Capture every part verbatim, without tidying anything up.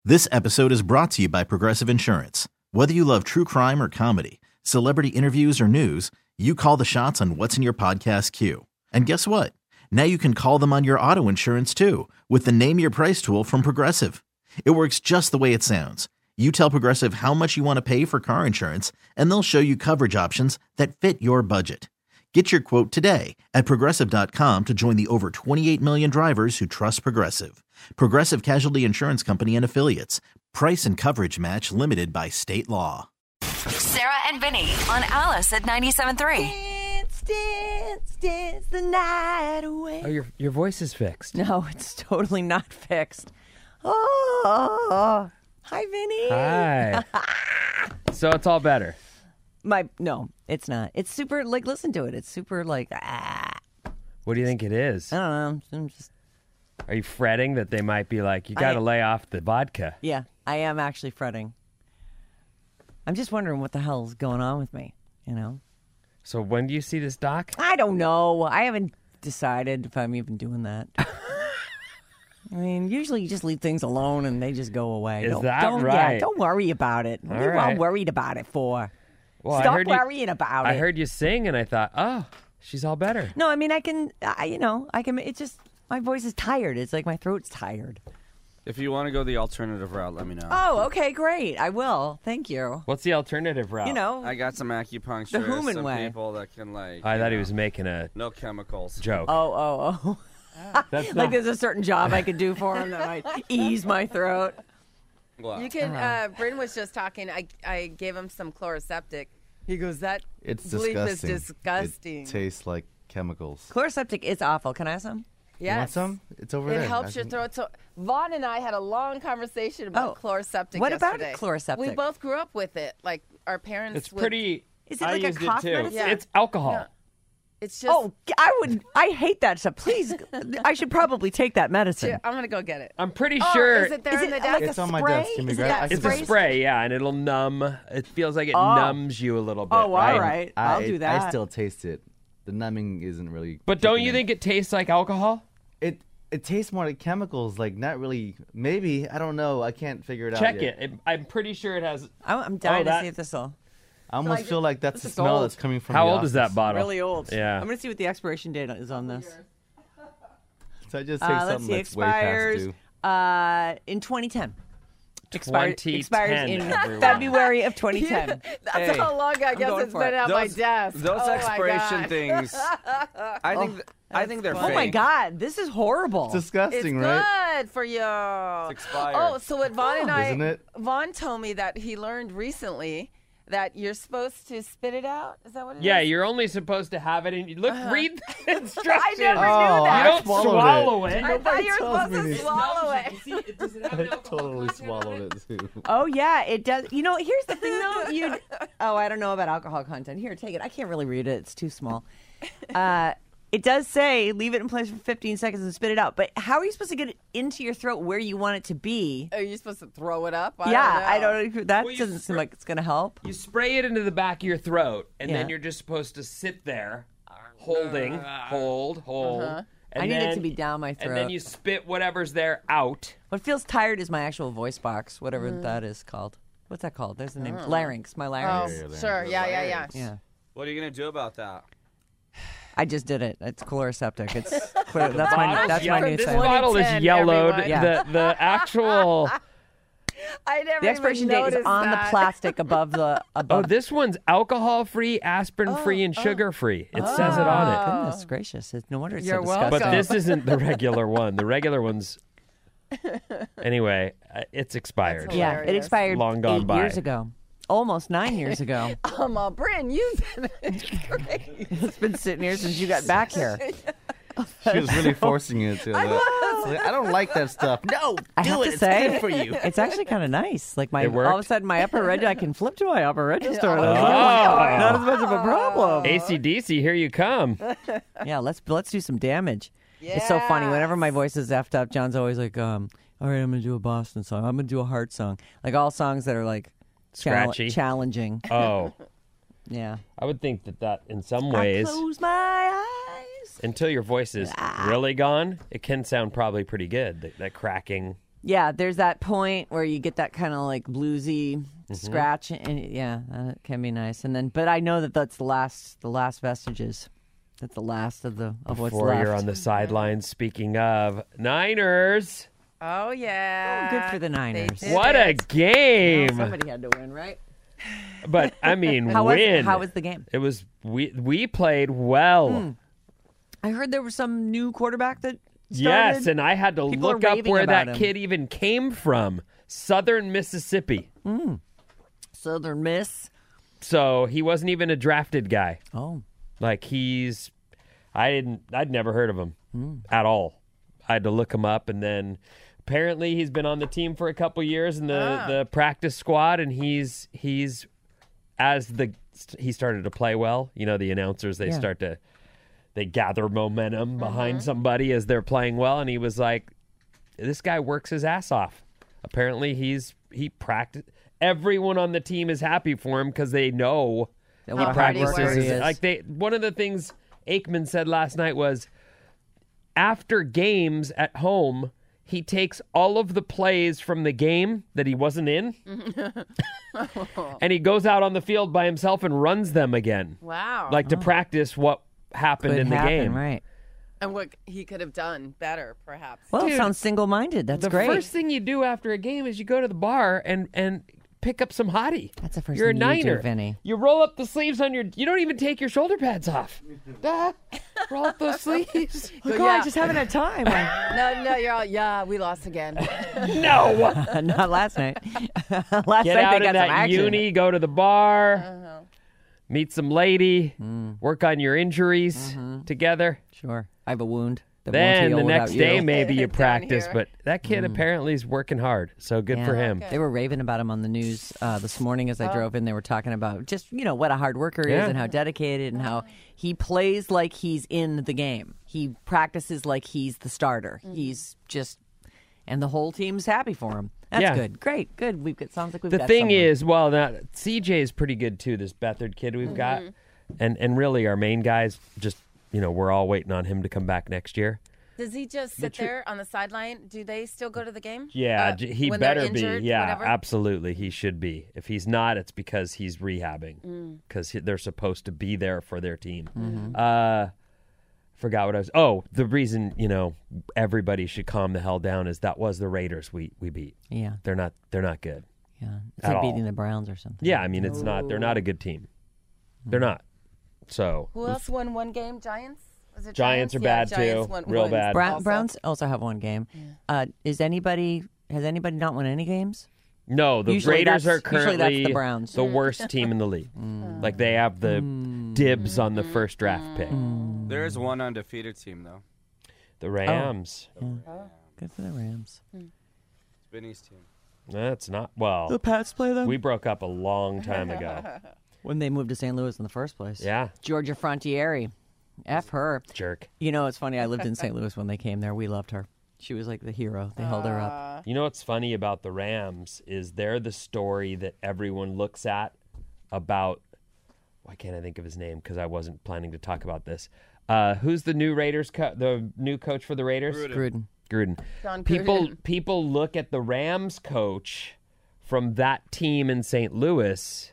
This episode is brought to you by Progressive Insurance. Whether you love true crime or comedy, celebrity interviews or news, you call the shots on what's in your podcast queue. And guess what? Now you can call them on your auto insurance too with the Name Your Price tool from Progressive. It works just the way it sounds. You tell Progressive how much you want to pay for car insurance, and they'll show you coverage options that fit your budget. Get your quote today at Progressive dot com to join the over twenty-eight million drivers who trust Progressive. Progressive Casualty Insurance Company and Affiliates. Price and coverage match limited by state law. Sarah and Vinny on Alice at ninety-seven point three. Dance, dance, dance the night away. Oh, your your voice is fixed. No, it's totally not fixed. Oh, hi, Vinny. Hi. So it's all better. My no, it's not. It's super. Like, listen to it. It's super. Like, ah. What do you think it is? I don't know. I'm just. Are you fretting that they might be like, you got to I- lay off the vodka? Yeah, I am actually fretting. I'm just wondering what the hell's going on with me. You know. So when do you see this doc? I don't know. I haven't decided if I'm even doing that. I mean, usually you just leave things alone and they just go away. Is don't, that don't, right? Yeah, don't worry about it. What All are you all right. worried about it for? Well, Stop I heard you, worrying about I it. heard you sing, and I thought, oh, she's all better. No, I mean, I can, I, you know, I can, it's just, my voice is tired. It's like my throat's tired. If you want to go the alternative route, let me know. Oh, okay, great. I will. Thank you. What's the alternative route? You know, I got some acupuncture. The human some way. people that can like. I you thought he know, was making a no chemicals. joke. oh, oh, oh. That's Like not- there's a certain job I could do for him that might ease my throat. Wow. You can. Uh, Bryn was just talking. I I gave him some Chloraseptic. He goes, "That It's bleep is disgusting. disgusting." It tastes like chemicals. Chloraseptic is awful. Can I have some? yes. You want some? It's over It there. helps I your can- throat. So Vaughn and I had a long conversation about Oh, Chloraseptic what about yesterday. Chloraseptic? We both grew up with it. Like our parents. It's would- pretty. Is it I like a used cough it too. medicine? Yeah. It's alcohol. No. It's just. Oh, I would. I hate that stuff. Please, I should probably take that medicine. Here, I'm gonna go get it. I'm pretty Oh, sure is it there Is in it the like desk? a It's on my spray? desk. Can we Is grab it it? I it's can a spray? spray, yeah, and it'll numb. It feels like it Oh. numbs you a little bit. Oh, all right? right. I'll I, do that. I still taste it. The numbing isn't really. But don't kicking you in. think it tastes like alcohol? it? It tastes more like chemicals. Like not really. Maybe I don't know. I can't figure it out. Check yet. it. it. I'm pretty sure it has. I'm, I'm dying Oh, to that- see if this will. I almost feel like that's the is smell old. that's coming from. How the old is that office. bottle? Really old. Yeah. I'm gonna see what the expiration date is on this. So I just take Uh, let's something see. that's way past Expires due. uh, in twenty ten. Expires, twenty ten, expires in everyone. February of twenty ten. That's Hey, how long I guess going it's for been it. at my Those- desk. Those Oh my expiration God. things. I think. th- I think they're Oh fake. my God, this is horrible. It's disgusting, It's right? good for you. It's expired. Oh, so what Vaughn and I, Isn't it? Vaughn told me that he learned recently that you're supposed to spit it out. Is that what it is? Yeah, you're only supposed to have it in. Look, read the instructions. I never Oh, knew You I that. don't swallowed swallow it. I thought you were tells supposed me to this. swallow it. Does it have I totally swallowed it too. Oh yeah, it does. You know, here's the thing though. You. Oh, I don't know about alcohol content. Here, take it. I can't really read it. It's too small. Uh, it does say leave it in place for fifteen seconds and spit it out. But how are you supposed to get it into your throat where you want it to be? Are you supposed to throw it up? I yeah, don't know. I don't. know. That Well, you doesn't seem spr- like it's gonna help. You spray it into the back of your throat, and then Yeah. you're just supposed to sit there, holding, hold, hold. Uh-huh. And I need it then- to be down my And throat. then you spit whatever's there out. What feels tired is my actual voice box, whatever that is called. What's that called? There's the name. Larynx. My Oh, larynx. sure. Yeah, yeah, yeah. Yeah. What are you gonna do about that? I just did it. It's Chloraseptic. It's clear, that's my Bottle's that's my yellow- new This thing. bottle is ten, yellowed. everyone. Yeah. The the actual. I never The expiration even date is noticed on that. the plastic above the Oh, above. this one's alcohol free, asprin free, and sugar free. It says it on it. Goodness gracious! It's, no wonder it's You're so disgusting. But welcome. this isn't the regular one. The regular one's. Anyway, uh, it's expired. That's yeah, it hilarious. expired Long gone eight by. years ago, almost nine years ago. Um, uh, Bryn, use it. It's great. It's been sitting here since you got back here. She was really forcing it to. Like, like, I don't like that stuff. No, I do have it. to It's say, good for you. it's actually kind of nice. Like my It all of worked? a sudden my upper register, I can flip to my upper register. Oh. Not as much of a problem. A C D C, here you come. Yeah, let's let's do some damage. It's so funny. Whenever my voice is effed up, John's always like, um, all right, I'm going to do a Boston song. I'm going to do a heart song. Like all songs that are like chal- Scratchy. challenging. Oh, Yeah. I would think that that in some I ways, close my eyes. until your voice is really gone, it can sound probably pretty good. That, that cracking. Yeah, there's that point where you get that kind of like bluesy scratch, and yeah, that can be nice. And then, but I know that that's the last, the last vestiges. That's the last of the of what's Before left. you're on the sidelines, speaking of Niners, Oh yeah. Oh, good for the Niners. did what a it. game! Somebody had to win, right? But I mean, How was win. how was the game? It was we we played well. Hmm. I heard there was some new quarterback that started. Yes, and I had to People are look up raving where about that him. kid even came from. Southern Mississippi. Southern Miss. So he wasn't even a drafted guy. Oh, Like he's, I didn't, I'd never heard of him Hmm. at all. I had to look him up, and then apparently he's been on the team for a couple years in the, the practice squad, and he's he's as the he started to play well. You know, the announcers they Yeah. start to they gather momentum behind somebody as they're playing well, and he was like, this guy works his ass off. Apparently he's he practice. Everyone on the team is happy for him because they know That he what a hard worker practices. he is. Like they, one of the things Aikman said last night was, after games at home, he takes all of the plays from the game that he wasn't in, and he goes out on the field by himself and runs them again, Wow. like to practice what happened could in the happen, game. right? and what he could have done better, perhaps. Well, it Dude, sounds single-minded. That's the great. first thing you do after a game is you go to the bar and and pick up some hottie. That's the first You're thing a you do, Niner. Vinny. You roll up the sleeves on your. You don't even take your shoulder pads off. Duh. Roll up those sleeves. Like, yeah. oh, I just haven't had time. No, no, you're all, yeah, we lost again. No. Not last night. last Get night out they of got some that action. uni. Go to the bar. Uh-huh. Meet some lady. Mm. Work on your injuries Mm-hmm. together. Sure. I have a wound. That won't Then heal the without next you. day, maybe you Down practice. here. But that kid apparently is working hard. So good Yeah. for him. They were raving about him on the news uh, this morning as I drove in. They were talking about just, you know, what a hard worker he Yeah. is and how dedicated and how he plays like he's in the game. He practices like he's the starter. He's just, and the whole team's happy for him. That's Yeah. good. Great. Good. We've got, sounds like we've The got thing someone. is, well, now C J is pretty good too. This Bethard kid we've got, and and really our main guys, just you know, we're all waiting on him to come back next year. Does he just sit there on the sideline? Do they still go to the game? Yeah, Uh, j- he when they're better injured, be. Yeah, whatever? absolutely, he should be. If he's not, it's because he's rehabbing because they're supposed to be there for their team. Uh, forgot what I was. Oh, the reason you know everybody should calm the hell down is that was the Raiders we we beat. Yeah. They're not. They're not good. Yeah. It's At like all. beating the Browns or something. Yeah, I mean it's not. They're not a good team. They're not. So Who else won one game? Giants? Was it Giants are Yeah, bad, Giants too. won- Real won bad. Brown, also. Browns also have one game. Uh, is anybody, has anybody not won any games? no, the Usually Raiders that's- are usually that's currently the Browns. the worst team in the league. Like they have the dibs on the first draft pick. There is one undefeated team though. The Rams. Good for the Rams. Vinny's team. That's not well. Pats play them? We broke up a long time ago. When they moved to Saint Louis in the first place. Yeah, Georgia Frontieri. F her. jerk. You know, it's funny. I lived in Saint Louis when they came there. We loved her. She was like the hero. They held her up. You know what's funny about the Rams is they're the story that everyone looks at about. Why can't I think of his name? Because I wasn't planning to talk about this. Uh, who's the new Raiders? Co- the new coach for the Raiders? Gruden. Gruden. John People Gruden. people look at the Rams coach from that team in Saint Louis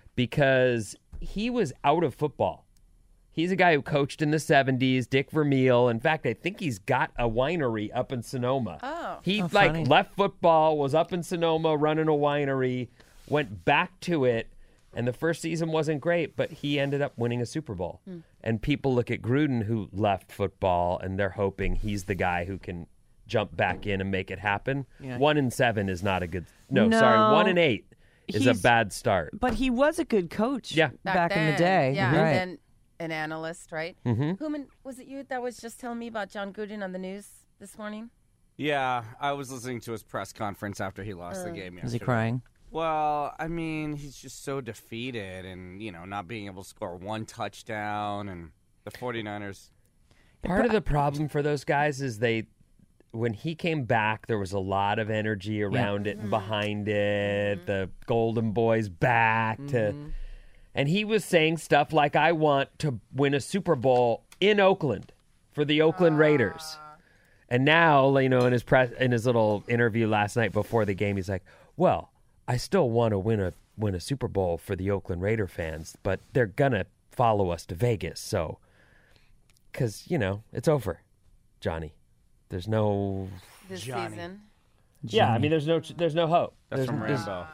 because he was out of football. He's a guy who coached in the seventies, Dick Vermeil. In fact, I think he's got a winery up in Sonoma. Oh. He Oh, like funny. left football, was up in Sonoma running a winery, went back to it, and the first season wasn't great, but he ended up winning a Super Bowl. Hmm. And people look at Gruden, who left football, and they're hoping he's the guy who can jump back in and make it happen. Yeah. One in seven is not a good. No, No. sorry, one in eight is a He's- bad start. But he was a good coach Yeah. back, in the then. day. Yeah, right. and then an analyst, right? Mm-hmm. Whom was it you that was just telling me about John Gruden on the news this morning? Yeah, I was listening to his press conference after he lost the game yesterday. was he crying? Well, I mean, he's just so defeated and, you know, not being able to score one touchdown and the 49ers. Part of the problem for those guys is they, when he came back, there was a lot of energy around it and behind it. The Golden Boys back to, and he was saying stuff like, "I want to win a Super Bowl in Oakland for the Oakland Raiders," And now, you know, in his press, in his little interview last night before the game, he's like, "Well, I still want to win a win a Super Bowl for the Oakland Raider fans, but they're gonna follow us to Vegas, so because you know it's over, Johnny. There's no This Johnny. season. yeah. I mean, there's no there's no hope. That's There's- from there's- Rambo.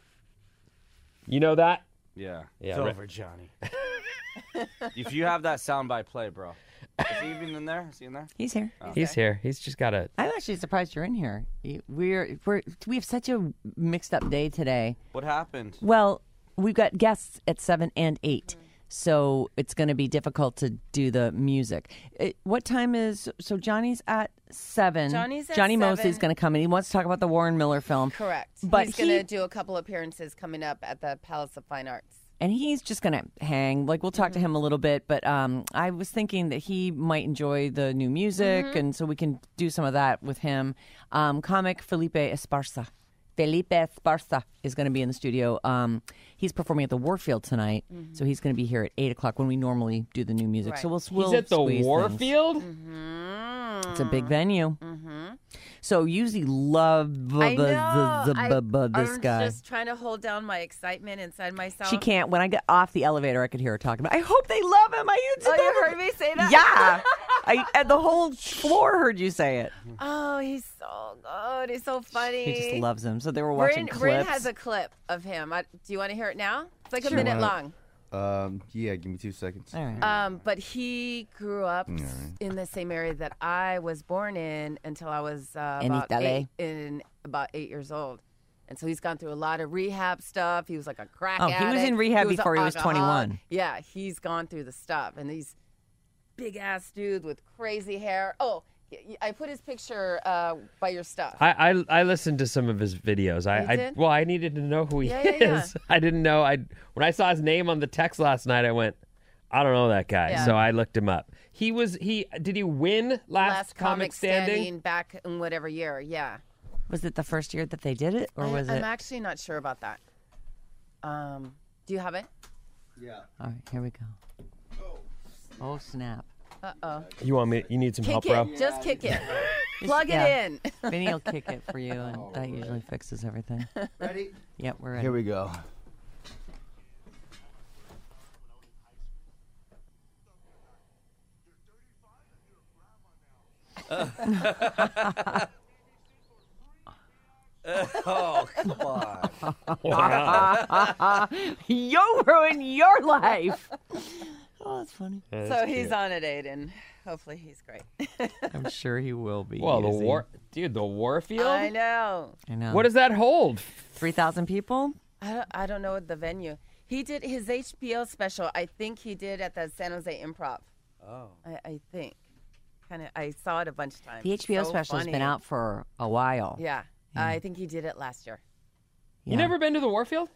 You know that? Yeah. Yeah, It's Ra- over, Johnny. If you have that soundbite, play, bro. Is he even in there? Is he in there? He's here. He's here. He's just got a. I'm actually surprised you're in here. You- We're we're we have such a mixed up day today. What happened? Well, we've got guests at seven and eight, so it's going to be difficult to do the music. It, what time is so? Johnny's at seven. Johnny's at Johnny seven. Mosley's going to come in. He wants to talk about the Warren Miller film. Correct. But He's he- going to do a couple appearances coming up at the Palace of Fine Arts. And he's just going to hang. Like, we'll talk to him a little bit, but um, I was thinking that he might enjoy the new music, and so we can do some of that with him. Um, comic Felipe Esparza. Felipe Esparza is going to be in the studio. Um, he's performing at the Warfield tonight, so he's going to be here at eight o'clock when we normally do the new music. Right. So we'll, we'll He's at the squeeze things. Warfield. It's a big venue. So usually love I know. I, this I'm guy. just trying to hold down my excitement inside myself. She can't. When I get off the elevator, I could hear her talking about. I hope they love him. I Oh, you heard me say that? Yeah, I and the whole floor heard you say it. Oh, he's so good. He's so funny. He just loves him. So they were watching Bryn, clips. Bryn has a clip of him. I, do you want to hear it now? It's like a minute long. Um, yeah, give me two seconds. All right. Um, but he grew up right. in the same area that I was born in until I was uh, In about Italy. eight, in about eight years old. And so he's gone through a lot of rehab stuff. He was like a crack Oh, he addict. was in rehab an before he was alcoholic. twenty-one. Yeah, he's gone through the stuff. And these big ass dude with crazy hair. Oh, y- y- I put his picture uh, by your stuff. I, I I listened to some of his videos. I, You I did? well, I needed to know who he Yeah, yeah, yeah. is. I didn't know. I when I saw his name on the text last night, I went, I don't know that guy. Yeah. So I looked him up. He was he did he win last, Last comic standing? standing back in whatever year. Yeah. Was it the first year that they did it, or I, was I'm it? actually not sure about that. Um, do you have it? Yeah. All right, here we go. Oh snap! Uh oh. You want me? You need some Kick help, it. bro? Just kick it. Plug Yeah. it in. Vinny will kick it for you, and that usually fixes everything. Ready? Yep, we're ready. Here we go. Oh, come on. Wow. You'll ruin your life. Oh, that's funny. Yeah, So that's he's cute. on a date, and hopefully he's great. I'm sure he will be. Well, the Izzy. war, dude, the Warfield. I know. I know. What does that hold? Three thousand people? I don't, I don't know the venue. He did his H B O special. I think he did at the San Jose Improv. Oh. I, I think. Kind of. I saw it a bunch of times. The H B O So special has funny. been out for a while. Yeah. I think he did it last year. Yeah. You never been to the Warfield?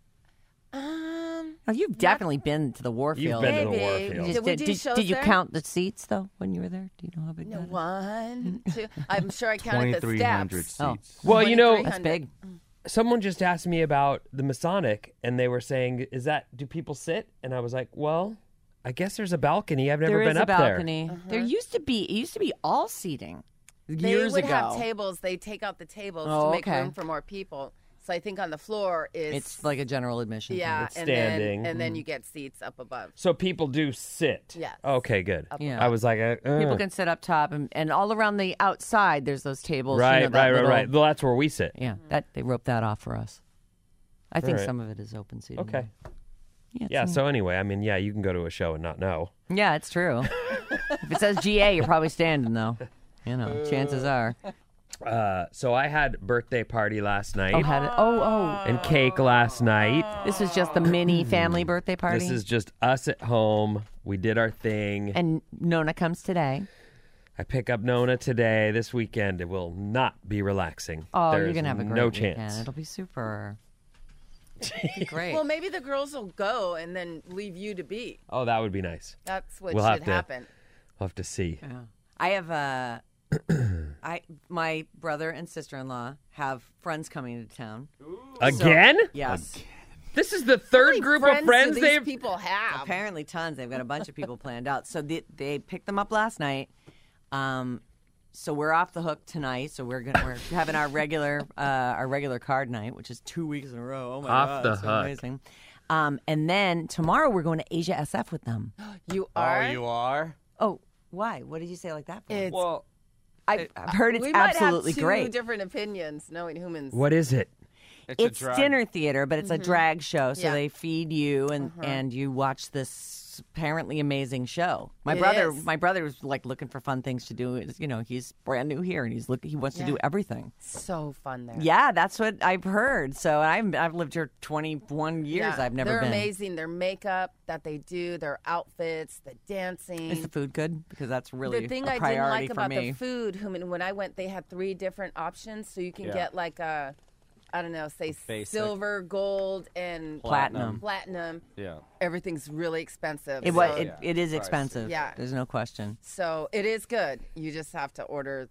Um. Oh, you've definitely been to the Warfield. been to the Maybe. Warfield. You Did we did, do did- shows did you there? count the seats though when you were there? Do you know how big No, that is? one, two. I'm sure I counted the twenty-three hundred steps. seats. Oh. Well, you know, That's big. someone just asked me about the Masonic, and they were saying, "Is that do people sit?" And I was like, "Well, I guess there's a balcony. I've never There been is a up balcony. There used to be. It used to be all seating They years would ago. have tables. They take out the tables Oh, to make okay. room for more people. So I think on the floor is It's like a general admission. yeah, It's and standing. then and then you get seats up above. there." So people do sit. Yes. Okay, good. Yeah. I was like, uh, People uh. can sit up top, and, and all around the outside, there's those tables. you right, know, that right, right, little- right. Well, that's where we sit. Yeah, that they roped that off for us. I think Right. some of it is open seating. Okay. Yeah. it's Yeah. in- So anyway, I mean, yeah, you can go to a show and not know. yeah, it's true. If it says G A, you're probably standing though. You know, chances are. Uh, so I had birthday party last night Oh, had it. Oh, oh. and cake last night. This was just the mini family birthday party. This is just us at home. We did our thing. and Nona comes today. I pick up Nona today. This weekend it will not be relaxing. Oh, There's you're gonna have a great no weekend. chance. It'll be super. It'll be great. Well, maybe the girls will go and then leave you to be. Oh, that would be nice. That's what We'll have should to- happen. We'll have to see. Yeah. I have a. I my brother and sister-in-law have friends coming to town. Again? Yes. This is the third How many group friends of friends do they've. these people have. Apparently, tons. They've got a bunch of people planned out. So they, they picked them up last night. Um, so we're off the hook tonight. So we're gonna we're having our regular uh, our regular card night, which is two weeks in a row. Oh my Off god, the so hook. amazing. Um, and then tomorrow we're going to Asia S F with them. You are. Oh, you are? Oh, why? What did you say like that for? It's, Well, I've, I've heard it's we might absolutely have two great. different opinions, knowing humans. What is it? it's, It's a drag. dinner theater, but it's a drag show. So Yeah. they feed you, and and you watch this apparently amazing show. My It brother, is. my brother was like looking for fun things to do. It's, you know, he's brand new here, and he's look he wants to do Yeah. everything. So fun there. Yeah, that's what I've heard. So I'm I've lived here twenty-one years. Yeah. I've never They're been. amazing. Their makeup that they do, their outfits, the dancing. Is the food good? Because that's really the thing a I didn't priority like for about me. the food, when when I went, they had three different options, so you can Yeah. get like a, I don't know, say Basic. silver, gold, and Platinum. platinum. Yeah. Everything's really expensive. It, so, wa- it, yeah, it is pricey. expensive. Yeah. There's no question. so it is good. You just have to order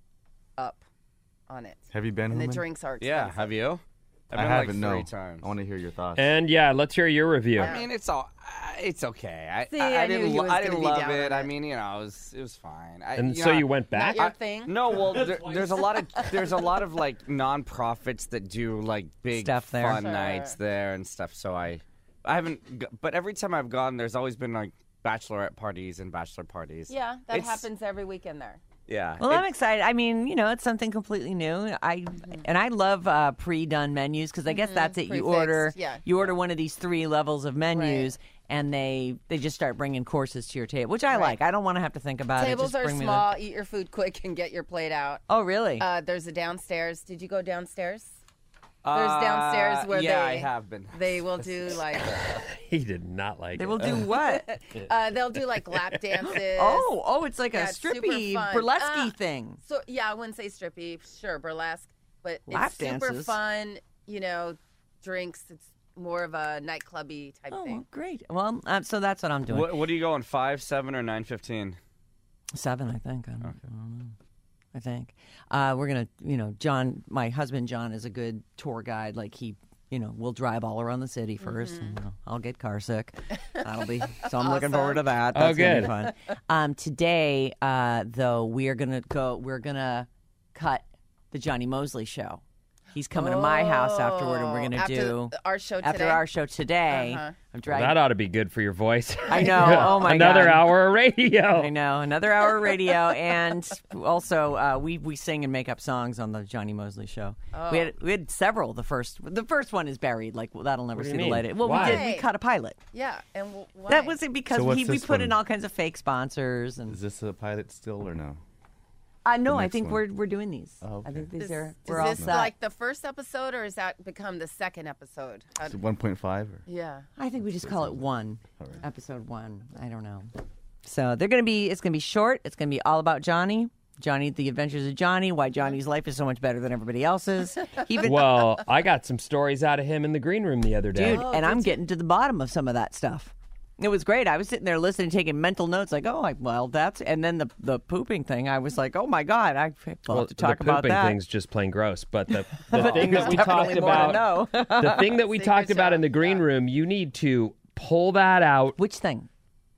up on it. Have you been? And the Hooman? drinks are expensive. Yeah, have you? I've I been haven't. like no. three times. I want to hear your thoughts. And yeah, let's hear your review. I mean, it's all. Uh, it's okay. I, See, I, I knew didn't. he lo- was I gonna didn't be love down it. on I it. mean, you know, it was. It was fine. I, And you so know, you went back? Not your I- thing. No, well, there, there's a lot of there's a lot of like nonprofits that do like big Stuff there. fun Sure. nights there and stuff. So I, I haven't. g- But every time I've gone, there's always been like bachelorette parties and bachelor parties. Yeah, that It's- happens every weekend there. Yeah. Well, it- I'm excited. I mean, you know, it's something completely new. I and I love uh, pre-done menus because I guess that's it. You Prefixed, order, yeah. you order one of these three levels of menus, and they they just start bringing courses to your table, which I Right. like. I don't want to have to think about it. Tables Just are bring me the- small. Eat your food quick and get your plate out. Oh, really? Uh, there's a downstairs. Did you go downstairs? There's Uh, downstairs where yeah, they I have been. they will do like He did not like they it. will do what? uh, they'll do like lap dances. oh, oh, it's like Yeah, a it's super strippy fun. burlesque Uh, thing. So yeah, I wouldn't say strippy, sure, burlesque, but Lap it's super dances. fun. You know, drinks. It's more of a nightclubby type Oh, thing. great. Well, uh, so that's what I'm doing. What, what are you going? Five, seven, or nine fifteen? Seven, I think. I don't, I don't know. I think uh, we're gonna, you know, John, my husband John is a good tour guide. Like he, you know, we'll drive all around the city 1st and, you know, I'll get car sick. That'll be so. I'm looking forward to that. Oh, That's gonna be good. fun. Um, today, uh, though, we are gonna go. We're gonna cut the Johnny Mosley show. He's coming to my house afterward, and we're gonna After do our show after today? our show today. Uh-huh. I'm Well, dragging. that ought to be good for your voice. I know. Oh my Another God. hour of radio. I know, another hour of radio, and also uh, we we sing and make up songs on the Johnny Mosley show. We had we had several. The first the first one is buried. Like well, that'll never do see you the mean? light. Well, Why? we did. We cut a pilot. Yeah, and w- why? That was it because So what's he, we this put in one? all kinds of fake sponsors and. Is this a pilot still or no? Uh, no, I next think one? we're we're doing these. Oh, I okay. think these Is, are is we're all this set. like the first episode, or has that become the second episode? How Is d- it one point five or? yeah. I think we just call it one, All right. episode one. I don't know. So they're gonna be. It's gonna be short. It's gonna be all about Johnny. Johnny, the adventures of Johnny. Why Johnny's life is so much better than everybody else's. Even Well, I got some stories out of him in the green room the other day. dude, and I'm getting to the bottom of some of that stuff. It was great. I was sitting there listening, taking mental notes, like, oh, I, well, that's, and then the the pooping thing. I was like, oh my god, I will have to talk the about pooping that. thing's just plain gross. But the, the thing that we Definitely talked more to about, know. the thing that we Secret talked about show, in the green yeah. room, you need to pull that out. Which thing?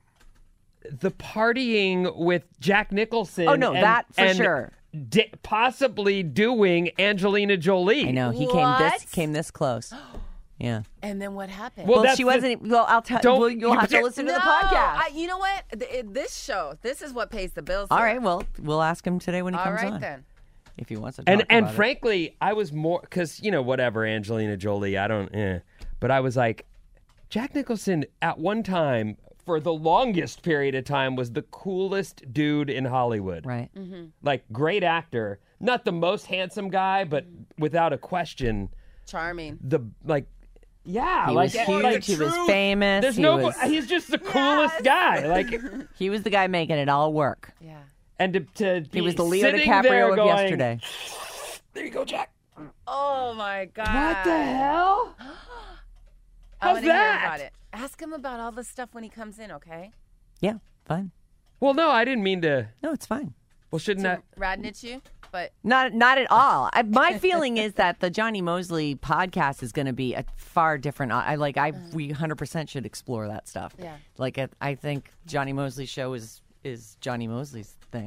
The partying with Jack Nicholson. Oh, no, and- that for and sure. di- possibly doing Angelina Jolie. I know he came this What? came this close. Yeah. And then what happened? Well, Well, that's she the- wasn't. Well, I'll tell. Don't- Well, you'll you- have to listen to no, the podcast. I, you know what? Th- it- This show, this is what pays the bills. All here. right. Well, we'll ask him today when he All comes right on, then. if he wants to. Talk and and about it. frankly, I was more because you know whatever Angelina Jolie, I don't, eh. But I was like, Jack Nicholson at one time for the longest period of time was the coolest dude in Hollywood. right? Like great actor, not the most handsome guy, but without a question, Charming. the like. Yeah, He like was eh, huge, like, he was true- famous, There's he no. was- He's just the coolest guy. Like, He was the guy making it all work. Yeah. and to, to He be was the Leo sitting there DiCaprio of going, yesterday. There you go, Jack. Oh my God. What the hell? I How's want to hear that? about it. Ask him about all this stuff when he comes in, okay? Yeah, fine. Well, no, I didn't mean to. No, it's fine. Well, shouldn't To that? radnitch you, but Not not at all. I, my feeling is that the Johnny Mosley podcast is going to be a far different. I like. I we one hundred percent should explore that stuff. Yeah. Like I, I think Johnny Mosley's show is is Johnny Mosley's thing.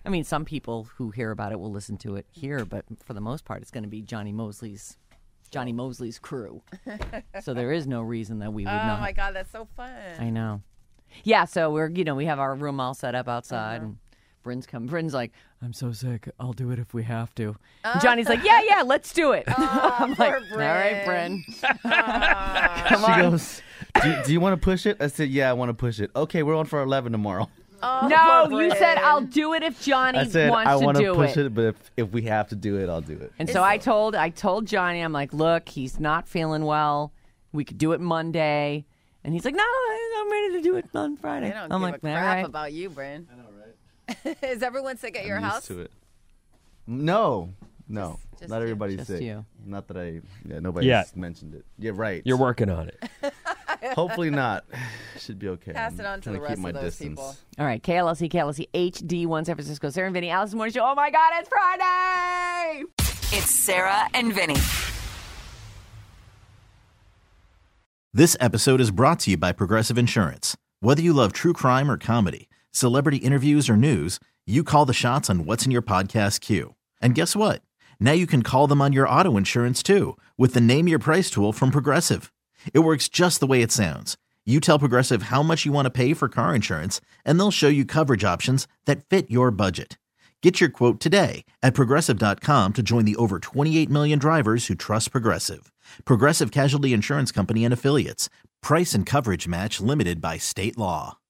I mean, some people who hear about it will listen to it here, but for the most part, it's going to be Johnny Mosley's Johnny Mosley's crew. So there is no reason that we would Oh not. my God, that's so fun. I know. Yeah, so we're you know we have our room all set up outside, Uh-huh. and Bryn's come. Bryn's like, I'm so sick. I'll do it if we have to. And Johnny's like, Yeah, yeah, let's do it. I'm like, poor All right, Bryn. Bryn. Come She on. goes, do, do you want to push it? I said, yeah, I want to push it. Okay, we're on for eleven tomorrow. Oh, No, poor you said Bryn. I'll do it if Johnny I said, wants I to want do to push it. but if, if we have to do it, I'll do it. And so I told I told Johnny, I'm like, look, he's not feeling well. We could do it Monday. And he's like, no, I'm ready to do it on Friday. They don't I'm give like, a all crap right. about you, Bryn. I know, right? Is everyone sick at your I'm house? used to it. No, no, Just- just not you. everybody's Just sick. you. Not that I, yeah, nobody's Yeah. mentioned it. Yeah, right. You're working on it. Hopefully not. Should be okay. Pass I'm it on to trying the keep rest my of those distance. people. All right, K L S E, K L S E H D one, San Francisco. Sarah and Vinny, Alice Morning Show. Oh my God, it's Friday! It's Sarah and Vinny. This episode is brought to you by Progressive Insurance. Whether you love true crime or comedy, celebrity interviews or news, you call the shots on what's in your podcast queue. And guess what? Now you can call them on your auto insurance too with the Name Your Price tool from Progressive. It works just the way it sounds. You tell Progressive how much you want to pay for car insurance, and they'll show you coverage options that fit your budget. Get your quote today at Progressive dot com to join the over twenty-eight million drivers who trust Progressive. Progressive Casualty Insurance Company and Affiliates. Price and coverage match limited by state law.